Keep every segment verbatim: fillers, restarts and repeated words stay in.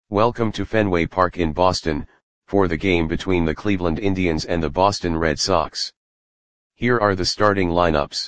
Welcome to Fenway Park in Boston, for the game between the Cleveland Indians and the Boston Red Sox. Here are the starting lineups.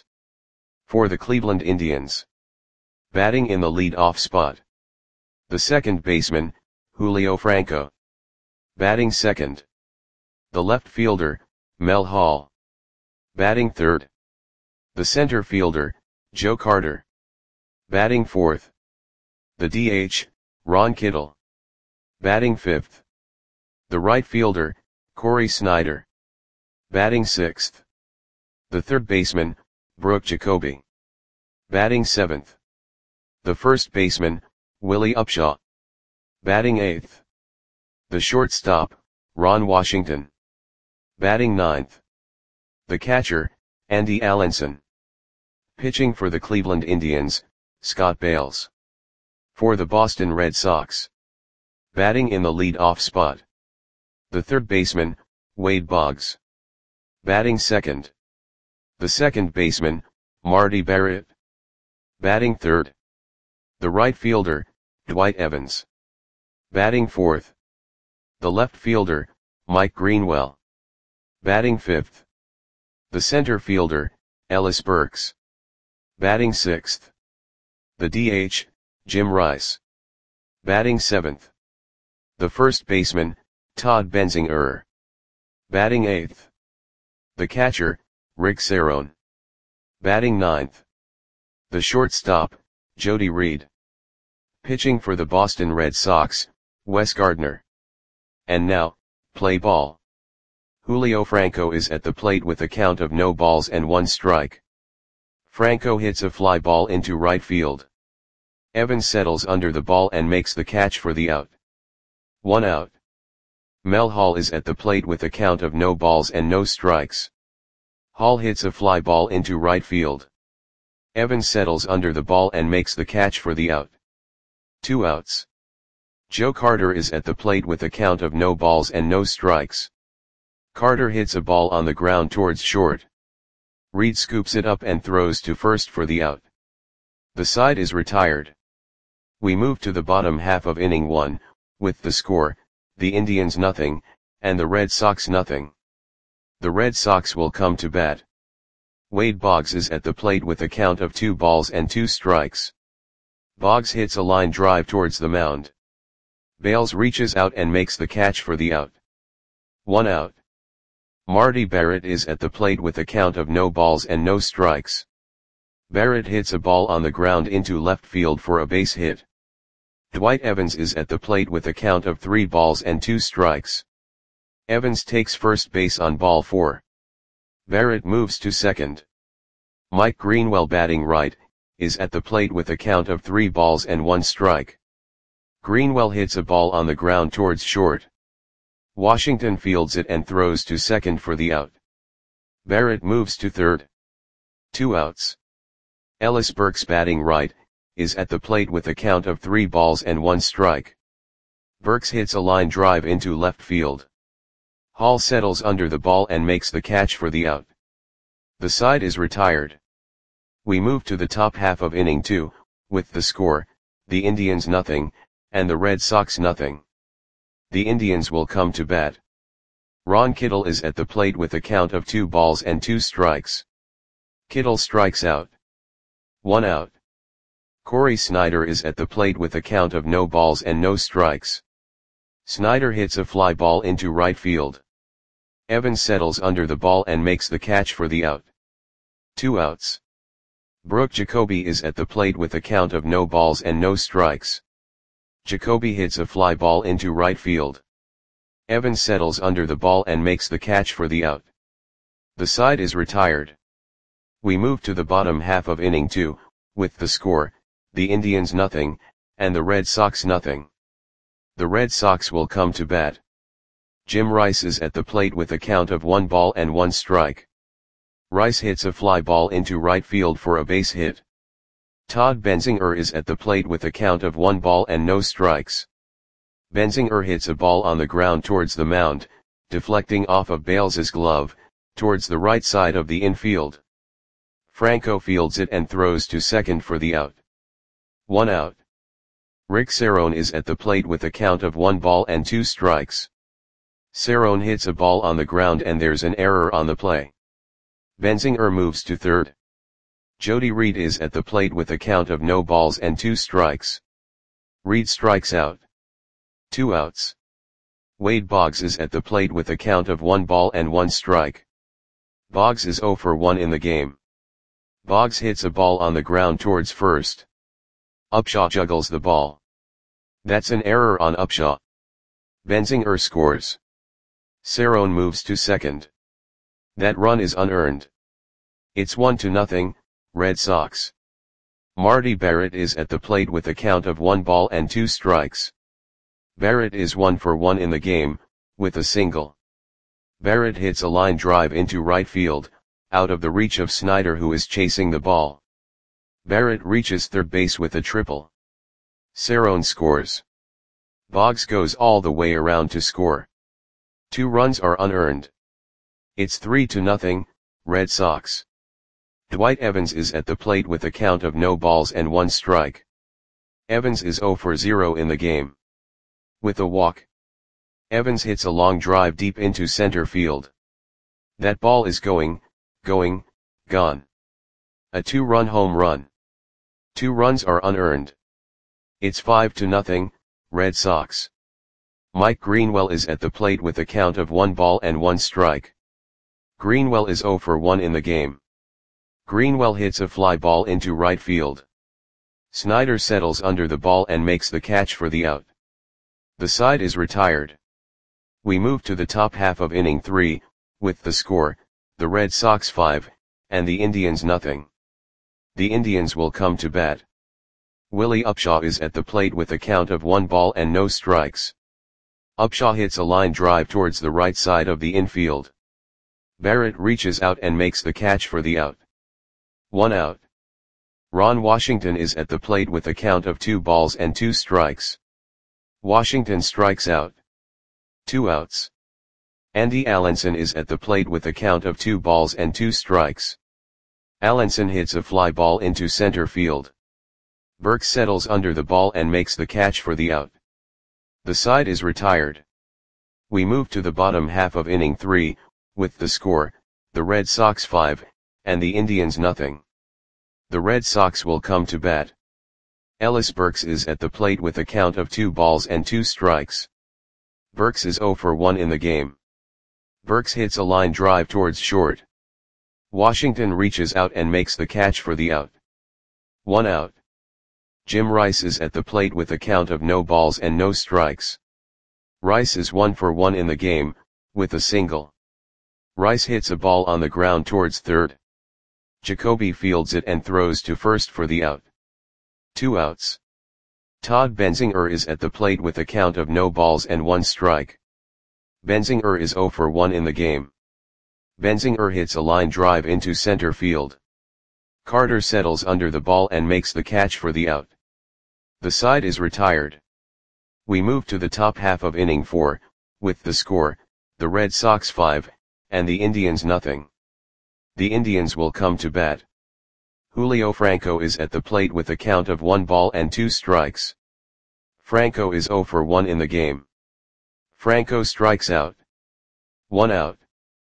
For the Cleveland Indians. Batting in the lead-off spot. The second baseman, Julio Franco. Batting second. The left fielder, Mel Hall. Batting third. The center fielder, Joe Carter. Batting fourth. The D H, Ron Kittle. Batting fifth. The right fielder, Cory Snyder. Batting sixth. The third baseman, Brooke Jacoby. Batting seventh. The first baseman, Willie Upshaw. Batting eighth. The shortstop, Ron Washington. Batting ninth. The catcher, Andy Allenson. Pitching for the Cleveland Indians, Scott Bailes. For the Boston Red Sox. Batting in the lead-off spot. The third baseman, Wade Boggs. Batting second. The second baseman, Marty Barrett. Batting third. The right fielder, Dwight Evans. Batting fourth. The left fielder, Mike Greenwell. Batting fifth. The center fielder, Ellis Burks. Batting sixth. The D H, Jim Rice. Batting seventh. The first baseman, Todd Benzinger. Batting eighth. The catcher, Rick Cerone. Batting ninth. The shortstop, Jody Reed. Pitching for the Boston Red Sox, Wes Gardner. And now, play ball. Julio Franco is at the plate with a count of no balls and one strike. Franco hits a fly ball into right field. Evans settles under the ball and makes the catch for the out. One out. Mel Hall is at the plate with a count of no balls and no strikes. Hall hits a fly ball into right field. Evans settles under the ball and makes the catch for the out. Two outs. Joe Carter is at the plate with a count of no balls and no strikes. Carter hits a ball on the ground towards short. Reed scoops it up and throws to first for the out. The side is retired. We move to the bottom half of inning one, with the score, the Indians nothing, and the Red Sox nothing. The Red Sox will come to bat. Wade Boggs is at the plate with a count of two balls and two strikes. Boggs hits a line drive towards the mound. Bailes reaches out and makes the catch for the out. One out. Marty Barrett is at the plate with a count of no balls and no strikes. Barrett hits a ball on the ground into left field for a base hit. Dwight Evans is at the plate with a count of three balls and two strikes. Evans takes first base on ball four. Barrett moves to second. Mike Greenwell, batting right, is at the plate with a count of three balls and one strike. Greenwell hits a ball on the ground towards short. Washington fields it and throws to second for the out. Barrett moves to third. Two outs. Ellis Burks, batting right, is at the plate with a count of three balls and one strike. Burks hits a line drive into left field. Hall settles under the ball and makes the catch for the out. The side is retired. We move to the top half of inning two, with the score, the Indians nothing, and the Red Sox nothing. The Indians will come to bat. Ron Kittle is at the plate with a count of two balls and two strikes. Kittle strikes out. One out. Cory Snyder is at the plate with a count of no balls and no strikes. Snyder hits a fly ball into right field. Evans settles under the ball and makes the catch for the out. Two outs. Brooke Jacoby is at the plate with a count of no balls and no strikes. Jacoby hits a fly ball into right field. Evans settles under the ball and makes the catch for the out. The side is retired. We move to the bottom half of inning two, with the score, the Indians nothing, and the Red Sox nothing. The Red Sox will come to bat. Jim Rice is at the plate with a count of one ball and one strike. Rice hits a fly ball into right field for a base hit. Todd Benzinger is at the plate with a count of one ball and no strikes. Benzinger hits a ball on the ground towards the mound, deflecting off of Bailes's glove, towards the right side of the infield. Franco fields it and throws to second for the out. One out. Rick Cerrone is at the plate with a count of one ball and two strikes. Cerrone hits a ball on the ground and there's an error on the play. Benzinger moves to third. Jody Reed is at the plate with a count of no balls and two strikes. Reed strikes out. Two outs. Wade Boggs is at the plate with a count of one ball and one strike. Boggs is oh for one in the game. Boggs hits a ball on the ground towards first. Upshaw juggles the ball. That's an error on Upshaw. Benzinger scores. Cerrone moves to second. That run is unearned. It's one to nothing, Red Sox. Marty Barrett is at the plate with a count of one ball and two strikes. Barrett is one for one in the game, with a single. Barrett hits a line drive into right field, out of the reach of Snyder who is chasing the ball. Barrett reaches third base with a triple. Cerrone scores. Boggs goes all the way around to score. Two runs are unearned. It's three to nothing, Red Sox. Dwight Evans is at the plate with a count of no balls and one strike. Evans is oh for zero in the game. With a walk. Evans hits a long drive deep into center field. That ball is going, going, gone. A two-run home run. Two runs are unearned. It's five to nothing, Red Sox. Mike Greenwell is at the plate with a count of one ball and one strike. Greenwell is oh for one in the game. Greenwell hits a fly ball into right field. Snyder settles under the ball and makes the catch for the out. The side is retired. We move to the top half of inning three, with the score, the Red Sox five, and the Indians nothing. The Indians will come to bat. Willie Upshaw is at the plate with a count of one ball and no strikes. Upshaw hits a line drive towards the right side of the infield. Barrett reaches out and makes the catch for the out. One out. Ron Washington is at the plate with a count of two balls and two strikes. Washington strikes out. Two outs. Andy Allenson is at the plate with a count of two balls and two strikes. Allenson hits a fly ball into center field. Burke settles under the ball and makes the catch for the out. The side is retired. We move to the bottom half of inning three, with the score, the Red Sox five, and the Indians nothing. The Red Sox will come to bat. Ellis Burks is at the plate with a count of two balls and two strikes. Burks is oh for one in the game. Burks hits a line drive towards short. Washington reaches out and makes the catch for the out. One out. Jim Rice is at the plate with a count of no balls and no strikes. Rice is one for one in the game, with a single. Rice hits a ball on the ground towards third. Jacoby fields it and throws to first for the out. Two outs. Todd Benzinger is at the plate with a count of no balls and one strike. Benzinger is oh for one in the game. Benzinger hits a line drive into center field. Carter settles under the ball and makes the catch for the out. The side is retired. We move to the top half of inning four, with the score, the Red Sox five, and the Indians nothing. The Indians will come to bat. Julio Franco is at the plate with a count of one ball and two strikes. Franco is oh for one in the game. Franco strikes out. One out.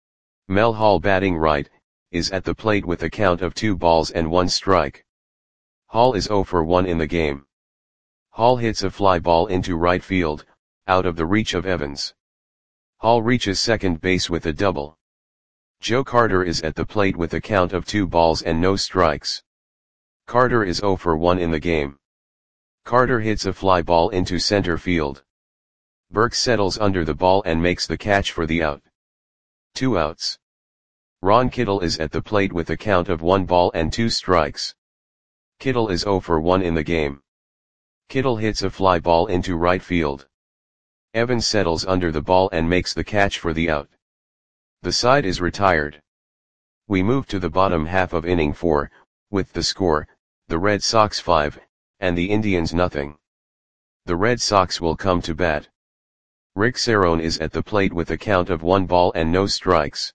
Mel Hall batting right, is at the plate with a count of two balls and one strike. Hall is oh for one in the game. Hall hits a fly ball into right field, out of the reach of Evans. Hall reaches second base with a double. Joe Carter is at the plate with a count of two balls and no strikes. Carter is oh for one in the game. Carter hits a fly ball into center field. Burke settles under the ball and makes the catch for the out. Two outs. Ron Kittle is at the plate with a count of one ball and two strikes. Kittle is oh for one in the game. Kittle hits a fly ball into right field. Evans settles under the ball and makes the catch for the out. The side is retired. We move to the bottom half of inning four, with the score, the Red Sox five, and the Indians nothing. The Red Sox will come to bat. Rick Cerrone is at the plate with a count of one ball and no strikes.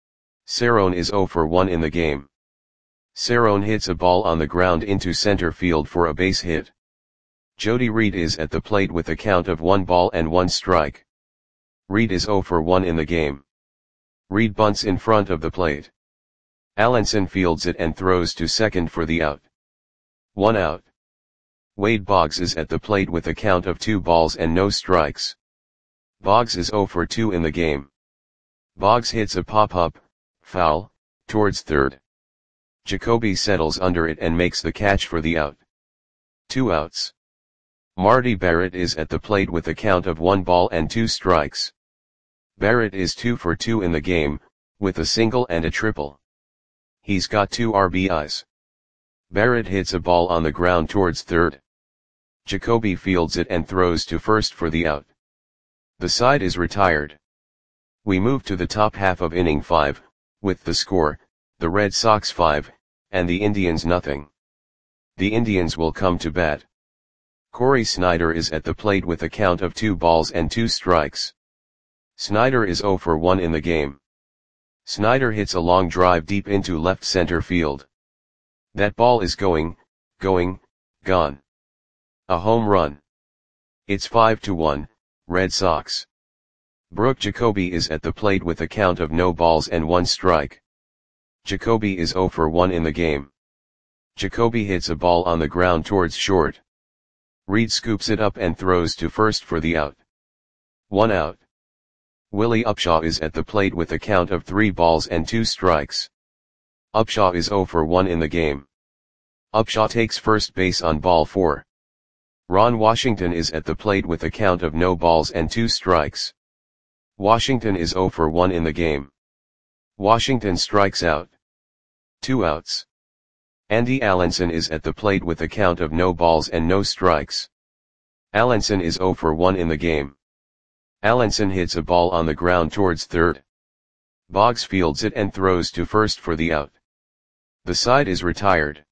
Cerrone is oh for one in the game. Cerrone hits a ball on the ground into center field for a base hit. Jody Reed is at the plate with a count of one ball and one strike. Reed is zero for one in the game. Reed bunts in front of the plate. Allenson fields it and throws to second for the out. One out. Wade Boggs is at the plate with a count of two balls and no strikes. Boggs is zero for two in the game. Boggs hits a pop-up, foul, towards third. Jacoby settles under it and makes the catch for the out. Two outs. Marty Barrett is at the plate with a count of one ball and two strikes. Barrett is two for two in the game, with a single and a triple. He's got two R B Is. Barrett hits a ball on the ground towards third. Jacoby fields it and throws to first for the out. The side is retired. We move to the top half of inning five, with the score, the Red Sox five, and the Indians nothing. The Indians will come to bat. Corey Snyder is at the plate with a count of two balls and two strikes. Snyder is zero for one in the game. Snyder hits a long drive deep into left center field. That ball is going, going, gone. A home run. It's five to one, Red Sox. Brooke Jacoby is at the plate with a count of no balls and one strike. Jacoby is zero for one in the game. Jacoby hits a ball on the ground towards short. Reed scoops it up and throws to first for the out. One out. Willie Upshaw is at the plate with a count of three balls and two strikes. Upshaw is zero for one in the game. Upshaw takes first base on ball four. Ron Washington is at the plate with a count of no balls and two strikes. Washington is zero for one in the game. Washington strikes out. Two outs. Andy Allenson is at the plate with a count of no balls and no strikes. Allenson is zero for one in the game. Allenson hits a ball on the ground towards third. Boggs fields it and throws to first for the out. The side is retired.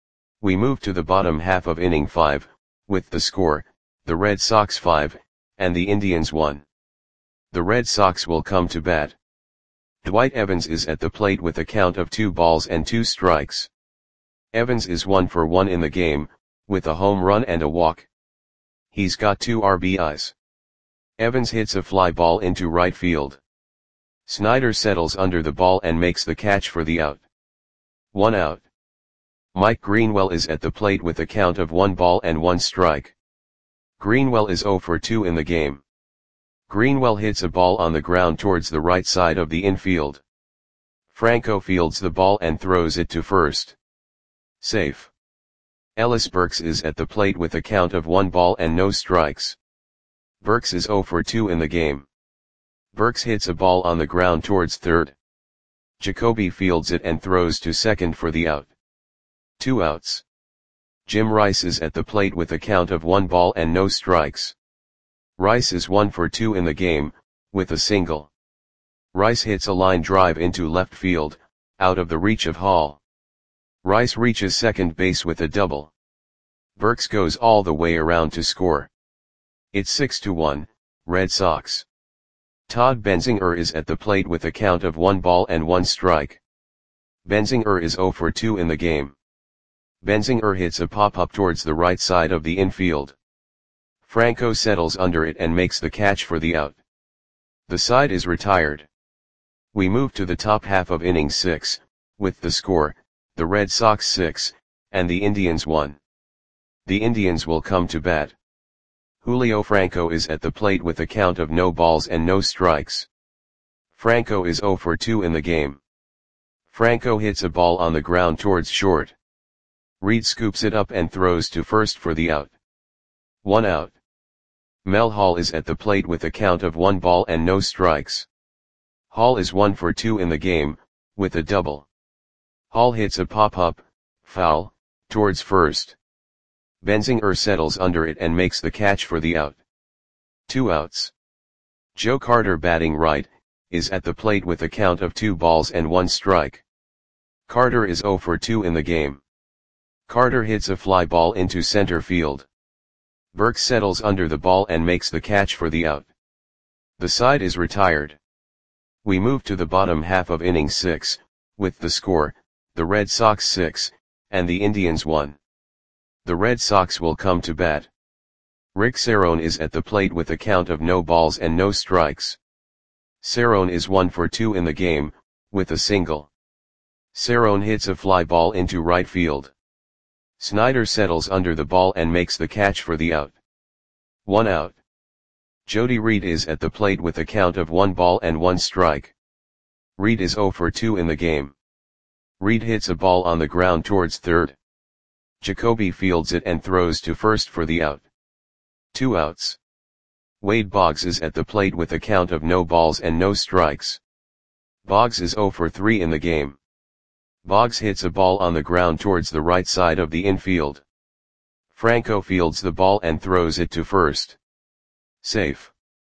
We move to the bottom half of inning five, with the score, the Red Sox five, and the Indians one. The Red Sox will come to bat. Dwight Evans is at the plate with a count of two balls and two strikes. Evans is one for one in the game, with a home run and a walk. He's got two R B Is. Evans hits a fly ball into right field. Snyder settles under the ball and makes the catch for the out. One out. Mike Greenwell is at the plate with a count of one ball and one strike. Greenwell is zero for two in the game. Greenwell hits a ball on the ground towards the right side of the infield. Franco fields the ball and throws it to first. Safe. Ellis Burks is at the plate with a count of one ball and no strikes. Burks is zero for two in the game. Burks hits a ball on the ground towards third. Jacoby fields it and throws to second for the out. Two outs. Jim Rice is at the plate with a count of one ball and no strikes. Rice is one for two in the game, with a single. Rice hits a line drive into left field, out of the reach of Hall. Rice reaches second base with a double. Burks goes all the way around to score. It's six to one, Red Sox. Todd Benzinger is at the plate with a count of one ball and one strike. Benzinger is zero for two in the game. Benzinger hits a pop-up towards the right side of the infield. Franco settles under it and makes the catch for the out. The side is retired. We move to the top half of inning six, with the score, the Red Sox six, and the Indians one. The Indians will come to bat. Julio Franco is at the plate with a count of no balls and no strikes. Franco is zero for two in the game. Franco hits a ball on the ground towards short. Reed scoops it up and throws to first for the out. One out. Mel Hall is at the plate with a count of one ball and no strikes. Hall is one for two in the game, with a double. Hall hits a pop-up, foul, towards first. Benzinger settles under it and makes the catch for the out. Two outs. Joe Carter, batting right, is at the plate with a count of two balls and one strike. Carter is zero for two in the game. Carter hits a fly ball into center field. Burks settles under the ball and makes the catch for the out. The side is retired. We move to the bottom half of inning six, with the score, the Red Sox six, and the Indians one. The Red Sox will come to bat. Rick Cerrone is at the plate with a count of no balls and no strikes. Cerrone is one for two in the game, with a single. Cerrone hits a fly ball into right field. Snider settles under the ball and makes the catch for the out. One out. Jody Reed is at the plate with a count of one ball and one strike. Reed is zero for two in the game. Reed hits a ball on the ground towards third. Jacoby fields it and throws to first for the out. Two outs. Wade Boggs is at the plate with a count of no balls and no strikes. Boggs is zero for three in the game. Boggs hits a ball on the ground towards the right side of the infield. Franco fields the ball and throws it to first. Safe.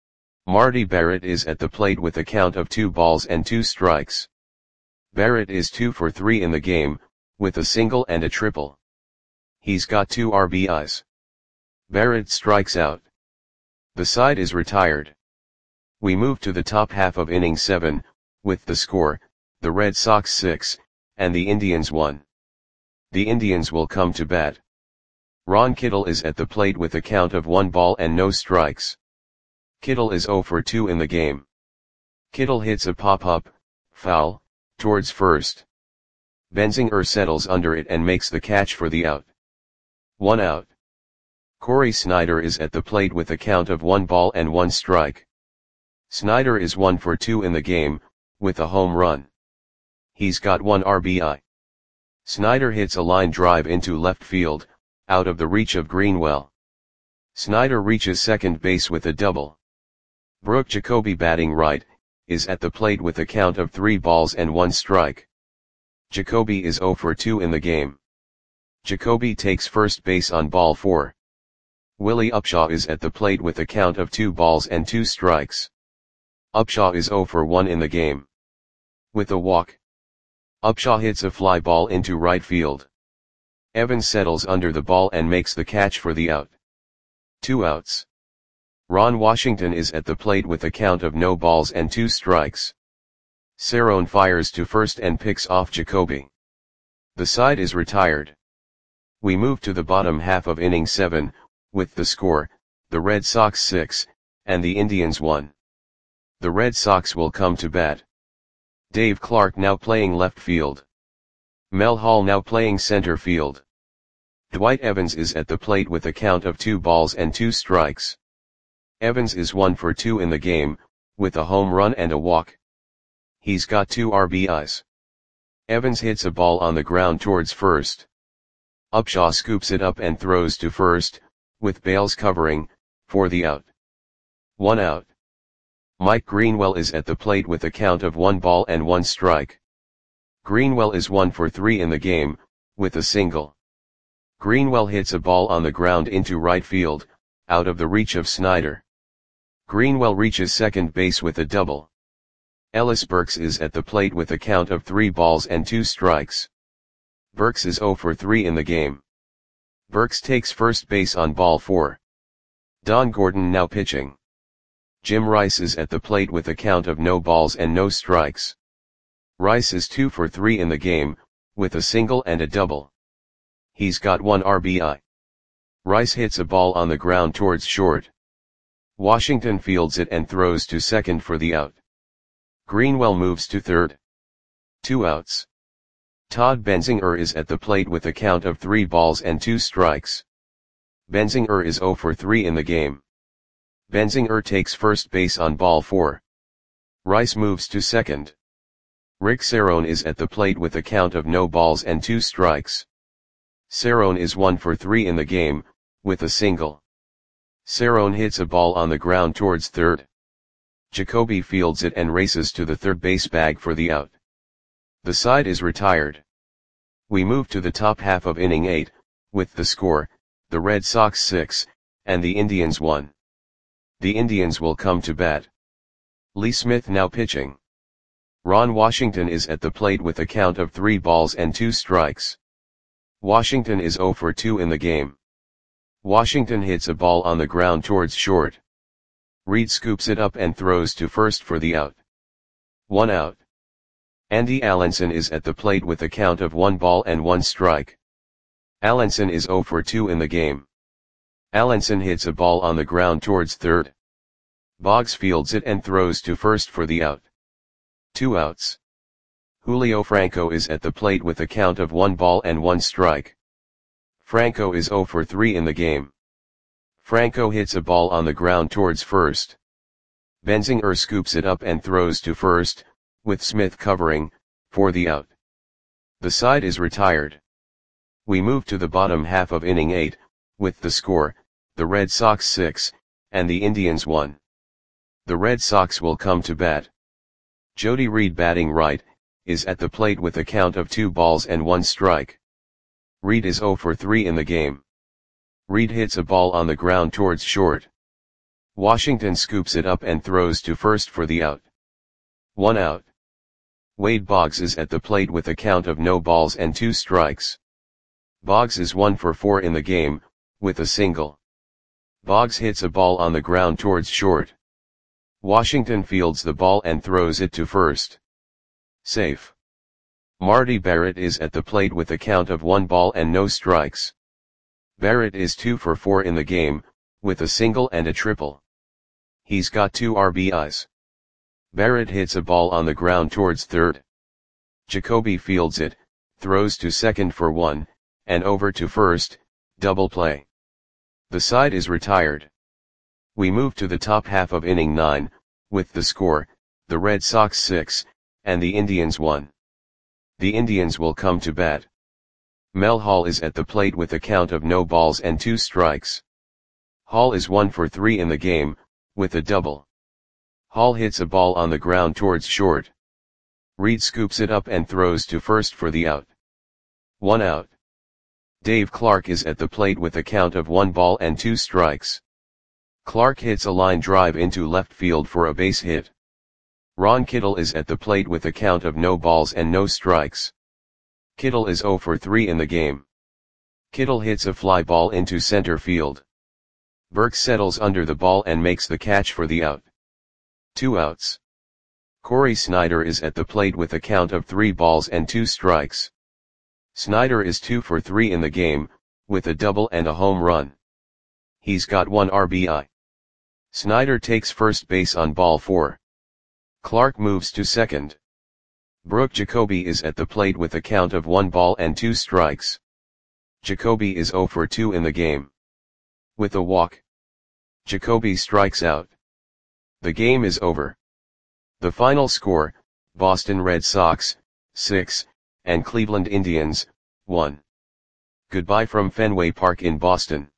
Marty Barrett is at the plate with a count of two balls and two strikes. Barrett is two for three in the game, with a single and a triple. He's got two R B Is. Barrett strikes out. The side is retired. We move to the top half of inning seven, with the score, the Red Sox six, and the Indians one. The Indians will come to bat. Ron Kittle is at the plate with a count of one ball and no strikes. Kittle is zero for two in the game. Kittle hits a pop-up, foul, towards first. Benzinger settles under it and makes the catch for the out. One out. Corey Snider is at the plate with a count of one ball and one strike. Snider is one for two in the game, with a home run. He's got one R B I. Snider hits a line drive into left field, out of the reach of Greenwell. Snider reaches second base with a double. Brooke Jacoby, batting right, is at the plate with a count of three balls and one strike. Jacoby is zero for two in the game. Jacoby takes first base on ball four. Willie Upshaw is at the plate with a count of two balls and two strikes. Upshaw is zero for one in the game. With a walk. Upshaw hits a fly ball into right field. Evans settles under the ball and makes the catch for the out. Two outs. Ron Washington is at the plate with a count of no balls and two strikes. Cerrone fires to first and picks off Jacoby. The side is retired. We move to the bottom half of inning seven, with the score, the Red Sox six, and the Indians one. The Red Sox will come to bat. Dave Clark now playing left field. Mel Hall now playing center field. Dwight Evans is at the plate with a count of two balls and two strikes. Evans is one for two in the game, with a home run and a walk. He's got two R B Is. Evans hits a ball on the ground towards first. Upshaw scoops it up and throws to first, with Bales covering, for the out. One out. Mike Greenwell is at the plate with a count of one ball and one strike. Greenwell is one for three in the game, with a single. Greenwell hits a ball on the ground into right field, out of the reach of Snider. Greenwell reaches second base with a double. Ellis Burks is at the plate with a count of three balls and two strikes. Burks is zero for three in the game. Burks takes first base on ball four. Don Gordon now pitching. Jim Rice is at the plate with a count of no balls and no strikes. Rice is two for three in the game, with a single and a double. He's got one R B I. Rice hits a ball on the ground towards short. Washington fields it and throws to second for the out. Greenwell moves to third. Two outs. Todd Benzinger is at the plate with a count of three balls and two strikes. Benzinger is zero for three in the game. Benzinger takes first base on ball four. Rice moves to second. Rick Cerrone is at the plate with a count of no balls and two strikes. Cerrone is one for three in the game, with a single. Cerrone hits a ball on the ground towards third. Jacoby fields it and races to the third base bag for the out. The side is retired. We move to the top half of inning eight, with the score, the Red Sox six, and the Indians one. The Indians will come to bat. Lee Smith now pitching. Ron Washington is at the plate with a count of three balls and two strikes. Washington is zero for two in the game. Washington hits a ball on the ground towards short. Reed scoops it up and throws to first for the out. One out. Andy Allenson is at the plate with a count of one ball and one strike. Allenson is zero for two in the game. Allenson hits a ball on the ground towards third. Boggs fields it and throws to first for the out. Two outs. Julio Franco is at the plate with a count of one ball and one strike. Franco is zero for three in the game. Franco hits a ball on the ground towards first. Benzinger scoops it up and throws to first, with Smith covering, for the out. The side is retired. We move to the bottom half of inning eight, with the score, the Red Sox six, and the Indians one. The Red Sox will come to bat. Jody Reed, batting right, is at the plate with a count of two balls and one strike. Reed is zero for three in the game. Reed hits a ball on the ground towards short. Washington scoops it up and throws to first for the out. One out. Wade Boggs is at the plate with a count of no balls and two strikes. Boggs is one for four in the game, with a single. Boggs hits a ball on the ground towards short. Washington fields the ball and throws it to first. Safe. Marty Barrett is at the plate with a count of one ball and no strikes. Barrett is two for four in the game, with a single and a triple. He's got two R B Is. Barrett hits a ball on the ground towards third. Jacoby fields it, throws to second for one, and over to first, double play. The side is retired. We move to the top half of inning nine, with the score, the Red Sox six, and the Indians one. The Indians will come to bat. Mel Hall is at the plate with a count of no balls and two strikes. Hall is one for three in the game, with a double. Hall hits a ball on the ground towards short. Reed scoops it up and throws to first for the out. One out. Dave Clark is at the plate with a count of one ball and two strikes. Clark hits a line drive into left field for a base hit. Ron Kittle is at the plate with a count of no balls and no strikes. Kittle is zero for three in the game. Kittle hits a fly ball into center field. Burke settles under the ball and makes the catch for the out. Two outs. Corey Snyder is at the plate with a count of three balls and two strikes. Snyder is two for three in the game, with a double and a home run. He's got one R B I. Snyder takes first base on ball four. Clark moves to second. Brooke Jacoby is at the plate with a count of one ball and two strikes. Jacoby is zero for two in the game. With a walk, Jacoby strikes out. The game is over. The final score, Boston Red Sox, six, and Cleveland Indians, one. Goodbye from Fenway Park in Boston.